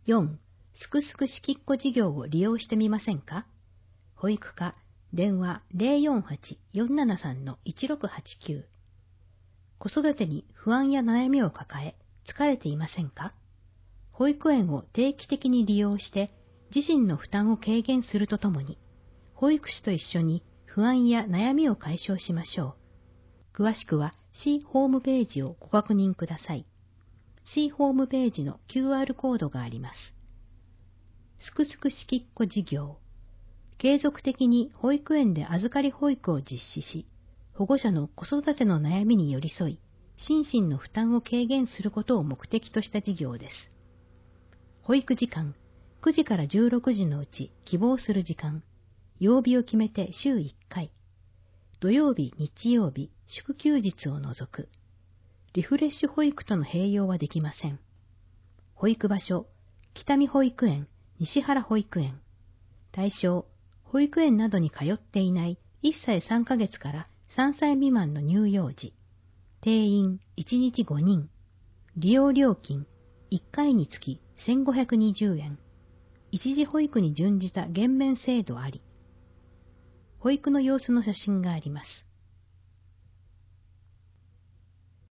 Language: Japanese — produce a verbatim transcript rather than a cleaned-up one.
よん、すくすくしきっこ事業を利用してみませんか？保育課、電話 ゼロよんはち よんななさん いちろくはちきゅう。子育てに不安や悩みを抱え、疲れていませんか？保育園を定期的に利用して、自身の負担を軽減するとともに、保育士と一緒に不安や悩みを解消しましょう。詳しくは C ホームページをご確認ください。C ホームページの キューアール コードがあります。すくすくしきっこ事業。継続的に保育園で預かり保育を実施し、保護者の子育ての悩みに寄り添い、心身の負担を軽減することを目的とした事業です。保育時間、くじからじゅうろくじのうち希望する時間、曜日を決めて週いっかい、土曜日、日曜日、祝休日を除く、リフレッシュ保育との併用はできません。保育場所、北見保育園、西原保育園。対象、保育園などに通っていないいっさいさんかげつからさんさい未満の乳幼児。定員いちにちごにん。利用料金いっかいにつきせんごひゃくにじゅうえん。一時保育に準じた減免制度あり。保育の様子の写真があります。